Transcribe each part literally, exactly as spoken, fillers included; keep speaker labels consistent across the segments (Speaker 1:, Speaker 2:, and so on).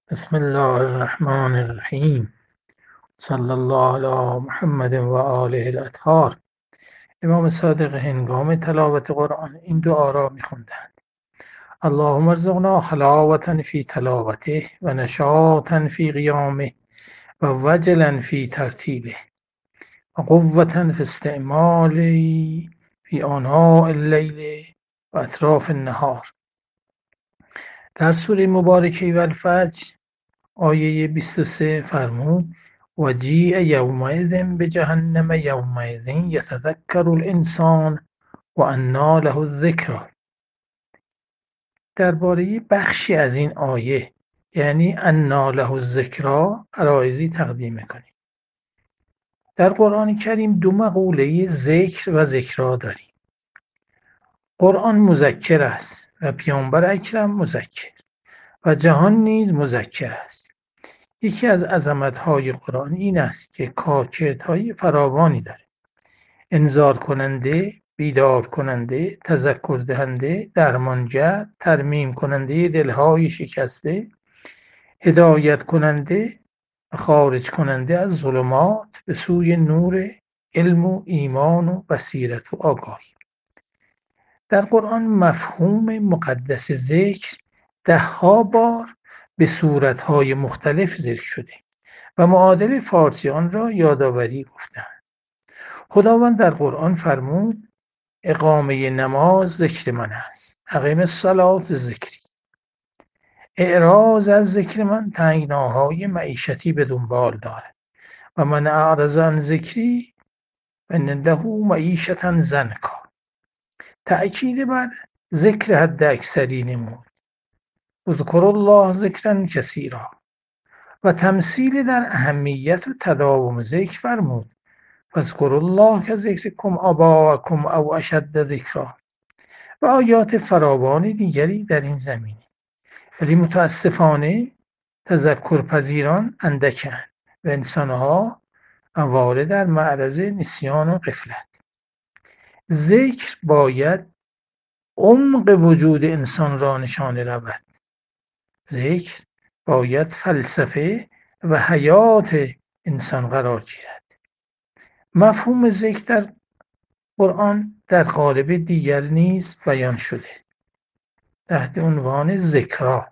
Speaker 1: بسم الله الرحمن الرحیم. صلی الله علی محمد و آله الاطهار. امام صادق هنگام تلاوت قرآن این دعا را می‌خواندند: اللهم ارزقنا حلاوة فی تلاوته و نشاطا فی قیامه و وجلا فی ترتیله و قوة فی استعماله فی آناء اللیل و اطراف النهار. در سوره مبارکه والفجر آیه بیست و سه فرمود: و جیء یومئذ بجهنم یومئذ یتذکر الانسان و انی له الذکری. درباره بخشی از این آیه، یعنی انا له الذکری، عرایضی تقدیم میکنیم. در قرآن کریم دو مقوله ذکر و ذکرا داریم. قرآن مذکر است و پیامبر اکرم مذکر و جهان نیز مذکر است. یکی از عظمت‌های قرآن این است که کارکردهای فراوانی دارد: انذار کننده، بیدار کننده، تذکر دهنده، درمانگر، ترمیم کننده دلهای شکسته، هدایت کننده و خارج کننده از ظلمات به سوی نور علم و ایمان و بصیرت و آگاهی. در قرآن مفهوم مقدس ذکر دهها بار به صورتهای مختلف ذکر شده و معادل فارسی آن را یادآوری گفته‌اند. خداوند در قرآن فرمود: اقامه نماز ذکر من است، اقیم الصلاة ذکری. اعراض از ذکر من تنگناهای معیشتی به دنبال دارد و من اعرض عن ذکری فإن له معیشة ضنکا. تأکید بر ذکر حد اکثری نمود: اذکروا الله ذکرا کثیرا. و تمثیل در اهمیت و تداوم ذکر فرمود: فاذکروا الله کذکرکم آباءکم او اشد ذکرا. و آیات فراوان دیگری در این زمینه، ولی متاسفانه تذکرپذیران اندکند و انسانها همواره در معرض نسیان و غفلت. ذکر باید عمق وجود انسان را نشانه رود. ذکر باید فلسفه و حیات انسان قرار گیرد. مفهوم ذکر در قرآن در قالب دیگر نیز بیان شده تحت عنوان ذکرا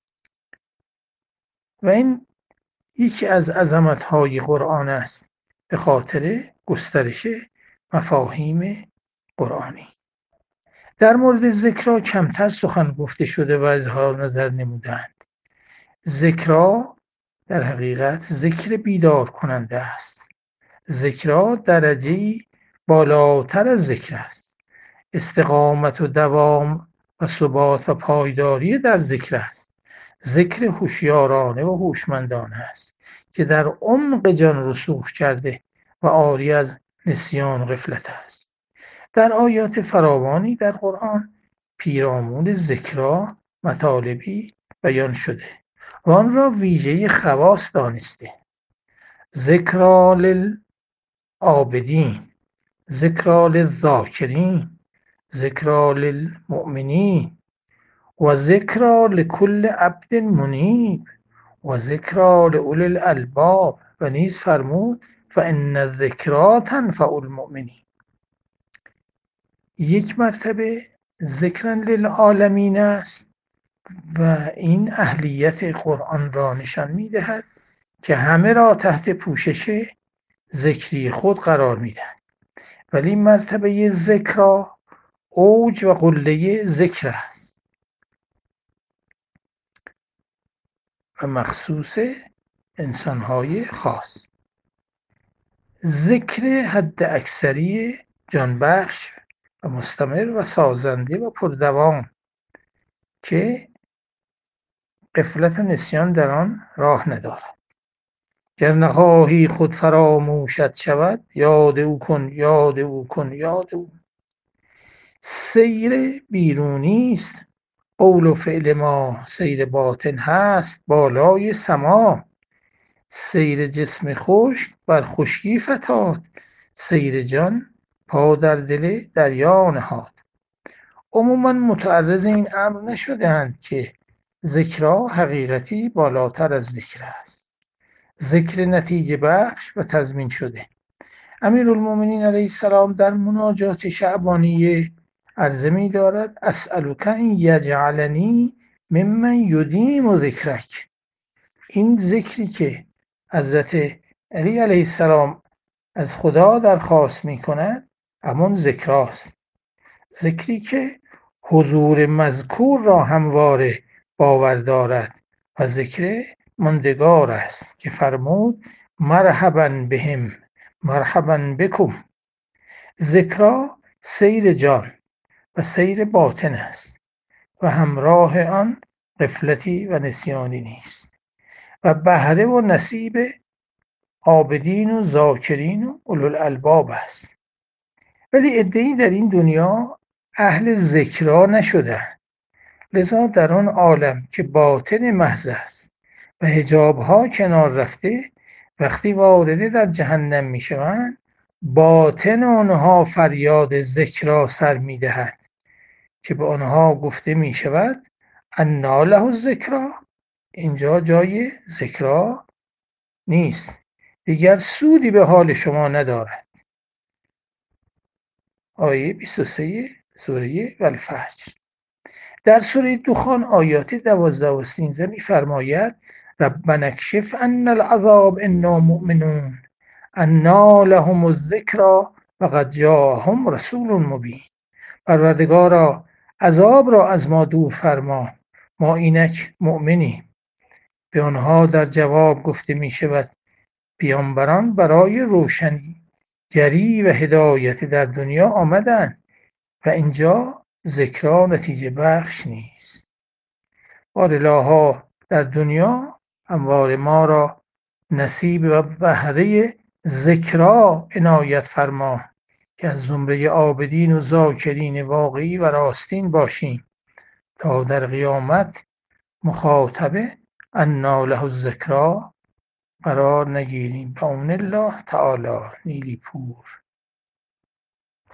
Speaker 1: و این یکی از عظمت‌های قرآن است به خاطر گسترش مفاهیم قرآنی. در مورد ذکرا کمتر سخن گفته شده و اظهار نظر نمودند. ذکرا در حقیقت ذکر بیدار کننده است. ذکرا درجه‌ای بالاتر از ذکر است. استقامت و دوام و ثبات و پایداری در ذکر است. ذکر هوشیارانه و هوشمندانه است که در عمق جان رسوخ کرده و عاری از نسیان و غفلت است. در آیات فراوانی در قرآن پیرامون ذکرا مطالبی بیان شده و آن را ویژه خواص دانسته: ذکرا للعابدین، ذکرا للذاکرین، ذکرا للمؤمنین و ذکرا لکل عبد منیب و ذکرا لاولی الالباب. و نیز فرمود: فان الذکری تنفع المؤمنین. یک مرتبه ذکرا للعالمین است و این اهلیت قرآن را نشان می‌دهد که همه را تحت پوشش ذکری خود قرار می‌دهد، ولی مرتبه ذکرا اوج و قله ذکر است و مخصوص انسان‌های خاص. ذکر حد اکثری جانبخش و مستمر و سازنده و پردوام که غفلت و نسیان در آن راه ندارد. گر نخواهی خود فراموشت شود، یاد او کن، یاد او کن، یاد او. سیر بیرونی است قول و فعل ما، سیر باطن هست بالای سما. سیر جسم خشک بر خشکی فتاد، سیر جان پا در دل دریا نهاد. عموما متعرض این امر نشده‌اند که ذکرا حقیقتی بالاتر از ذکر است. ذکر نتیجه بخش و تضمین شده. امیرالمومنین علیه السلام در مناجات شعبانیه عرضه می دارد اسألک ان یجعلنی ممن یدیم ذکرک. این ذکری که حضرت علی علیه السلام از خدا درخواست می کند همون ذکراست. ذکری که حضور مذکور را همواره باور دارد و ذکر ماندگار است که فرمود مرحبا بهم مرحبا بکم. ذکرا سیر جان و سیر باطن است و همراه آن غفلتی و نسیانی نیست و بهره و نصیب عابدین و ذاکرین و اولوالالباب است. ولی عده‌ای در این دنیا اهل ذکرا نشدند، لذا در آن عالم که باطن محض است و حجابها کنار رفته، وقتی وارد در جهنم می شوند باطن آنها فریاد ذکرا سر می دهد که به آنها گفته می شود انا له الذکری، اینجا جای ذکرا نیست، دیگر سودی به حال شما ندارد. آیه بیست و سه سوره الفجر. در سوره دخان آیات دوازده و سیزده می فرماید ربنا اکشف عنا العذاب انا مؤمنون انا لهم الذکری وقد جاءهم رسول مبین. پروردگارا عذاب را از ما دور فرما، ما اینک مؤمنیم. به آنها در جواب گفته می شود پیامبران برای روشنگری و هدایت در دنیا آمدند و اینجا ذکرا نتیجه بخش نیست. بارالها در دنیا همواره ما را نصیب و بهره ذکرا عنایت فرما که از زمره عابدین و ذاکرین واقعی و راستین باشیم تا در قیامت مخاطب انا له الذکری قرار نگیریم. به امن الله تعالی. نیلی پور.